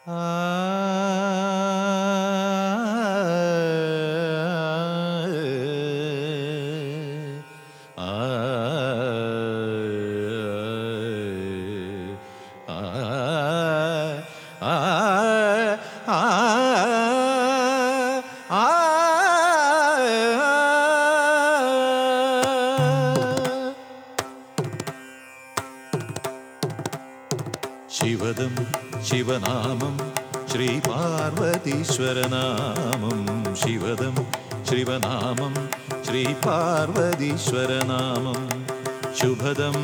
ശിവദം ശിവനാമം ശ്രീപാർവതീശ്വരനാമം ശിവദം ശിവനാമം ശ്രീപാർവതീശ്വരനാമം ശുഭദം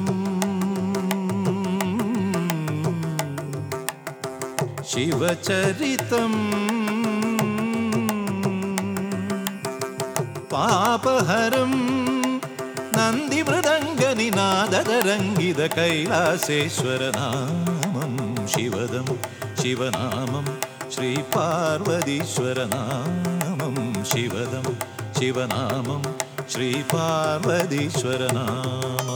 ശിവചരിതം പാപഹരം നന്ദിമൃദംഗനിനാദതരംഗിത കൈലാസേശ്വരനാമം ശിവദം ശിവനാമം ശ്രീപാർവതീശ്വരനാമം ശിവദം ശിവനാമം ശ്രീപാർവതീശ്വരനാമം.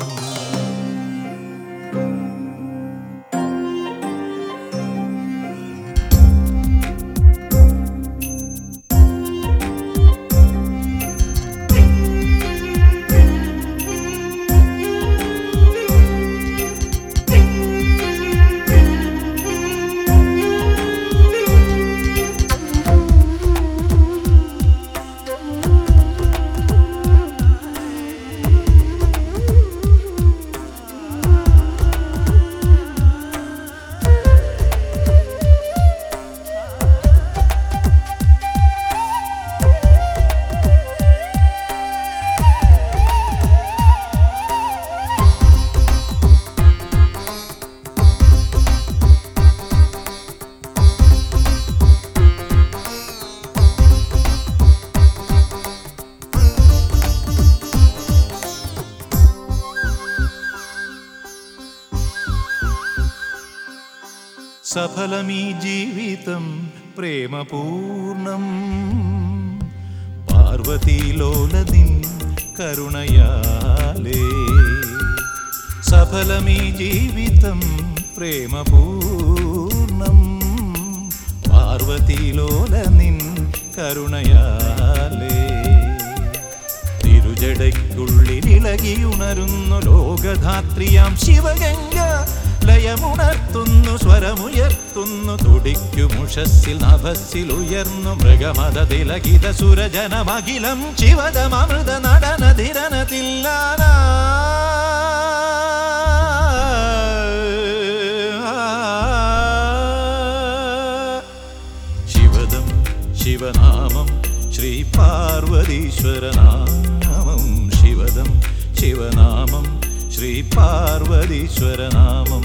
സഫലമീ ജീവിതം പ്രേമപൂർണം പാർവതീലോലനിൻ കരുണയാലേ. സഫലമീ ജീവിതം പ്രേമപൂർണം പാർവതീലോലനിൻ കരുണയാലേ. തിരുജടയ്ക്കുള്ളിലിളകിയുണരുന്നു ലോകധാത്രിയാം ശിവഗംഗ ലയമുണർത്തുന്നു സ്വരമുയർത്തുന്നു തുടിക്കുമുഷസ്സിൽ നഭസ്സിൽ ഉയർന്നു മൃഗമതതിലകിത സുരജനമഖിലം ശിവദമൃത നടനധിരനതില്ലാന. ശിവദം ശിവനാമം ശ്രീപാർവതീശ്വരനാമം ശിവദം ശിവനാമം ശ്രീപാർവതീശ്വരനാമം.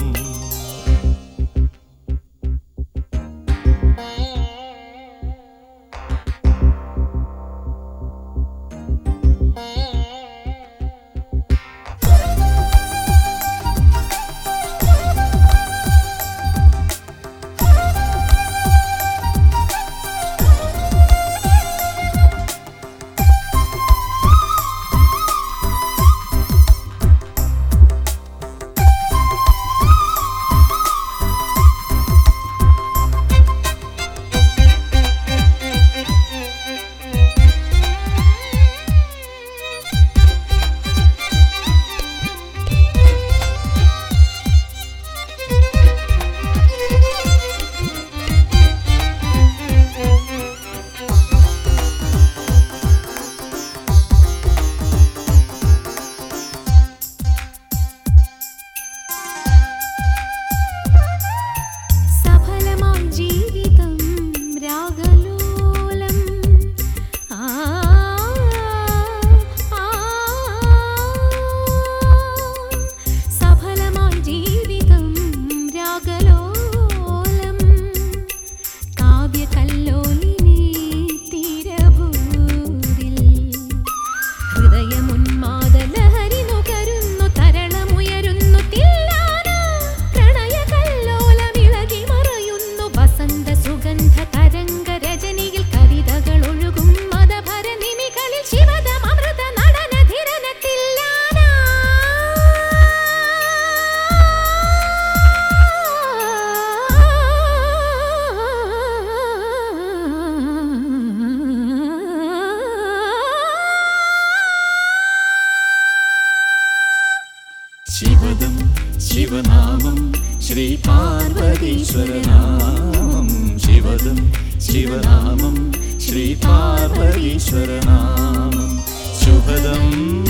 പാർവതീശ്വരനാമം ശിവദം ശിവനാമം ശ്രീ പാർവതീശ്വരനാമം ശുഭദം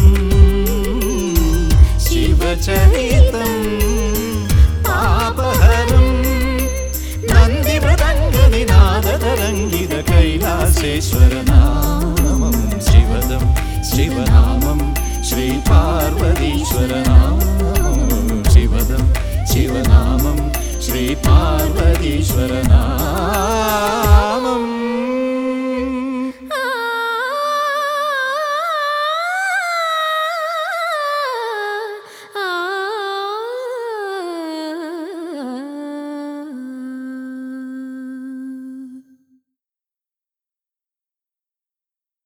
ശിവചരിതം പാപഹരം നന്ദിമൃദംഗനിനാദതരംഗിത കൈലാസേശ്വരനാമം ശിവദം ശിവനാമം ശ്രീ പാർവതീശ്വരനാമം ശിവദം ശിവനാമം ശ്രീ പാർവതീശ്വരനാമം